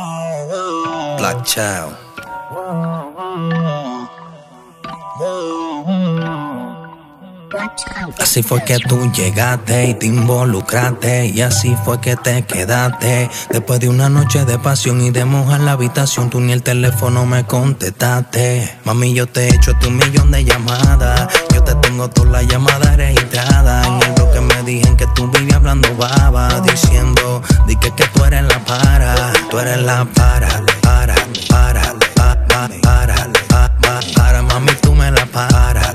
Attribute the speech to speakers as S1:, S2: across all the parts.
S1: Black Child. Así fue que tú llegaste y te involucraste, y así fue que te quedaste. Después de una noche de pasión y de mojar la habitación, tú ni el teléfono me contestaste. Mami, yo te he hecho 1,000,000 de llamadas, yo te tengo todas las llamadas registradas. En el bloque me dijeron que tú vivías hablando baba, diciendo que tú eres la para, tú eres la para, mami, tú me la para.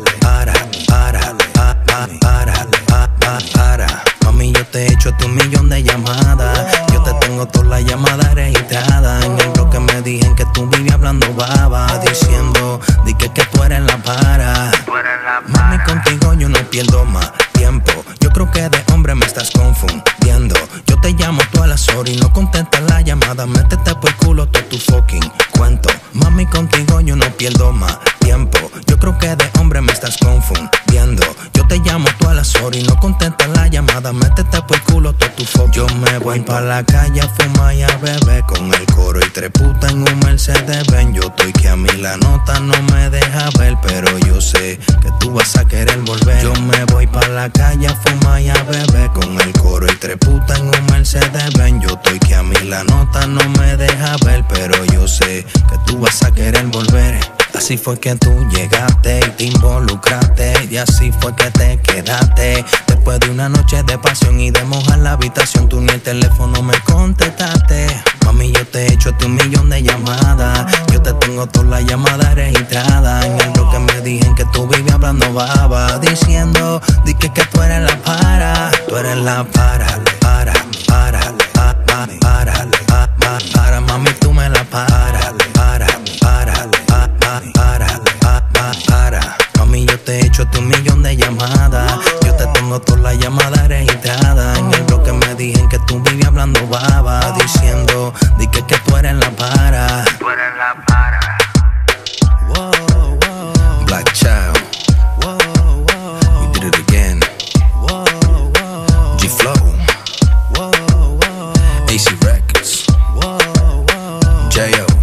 S1: Mami, yo te he hecho 1,000,000 de llamadas, yo te tengo todas las llamadas registradas. En el bloque me dijeron que tú vivías hablando baba, diciendo que tú eres la para. Mami, contigo yo no pierdo más tiempo, yo creo que de hombre me estás confundiendo. Yo te llamo todas las horas y no contestas la llamada, métete por el culo todo tu fucking cuento. Mami, contigo yo no pierdo más tiempo, yo creo que de hombre me estás confundiendo. Yo te llamo todas las horas y no contestas la llamada, métete por el culo todo tu fucking. Yo me voy pa' la calle a fumar y a beber con el coro y 3 putas en un Mercedes Benz. Yo estoy que a mí la nota no me deja ver, pero yo sé que tú vas a querer volver. Yo me voy pa' la calle a fumar y a beber con el coro y 3 putas en un Mercedes Benz. Yo estoy que a mí la nota no me deja ver, pero yo sé que tú vas a querer volver. Así fue que tú llegaste y te involucraste, y así fue que te quedaste. Después de una noche de pasión y de mojar la habitación, tú ni el teléfono me contestaste. Mami, yo te he hecho 1,000,000 de llamadas, yo te tengo todas las llamadas registradas. En el bloque me dijeron que tú vivías hablando baba, diciendo que tú eres la para, tú eres la para, mami, tú me la para. Mami, yo te he hecho 1,000,000 de llamadas, yo te tengo todas las llamadas registradas. En el bloque me dijeron que tú vivías hablando baba, diciendo que tú eres la para. Tú eres la para. Black Child. We did it again. G-Flow. AC Records. J.O.